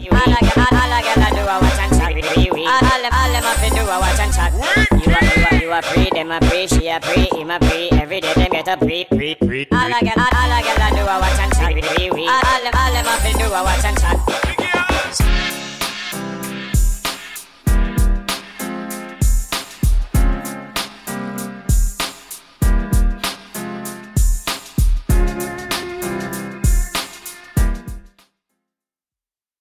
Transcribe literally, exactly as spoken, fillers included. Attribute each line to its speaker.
Speaker 1: All a girl, all a girl a do a watch and chat. All them, all them a fi do a watch and chat. You a, you a, you a pre, them a pre, she a pre, him a pre. Every day them get a pre, pre, pre. All a girl, all a girl a do a watch and chat. All them, all them a fi do a watch and chat.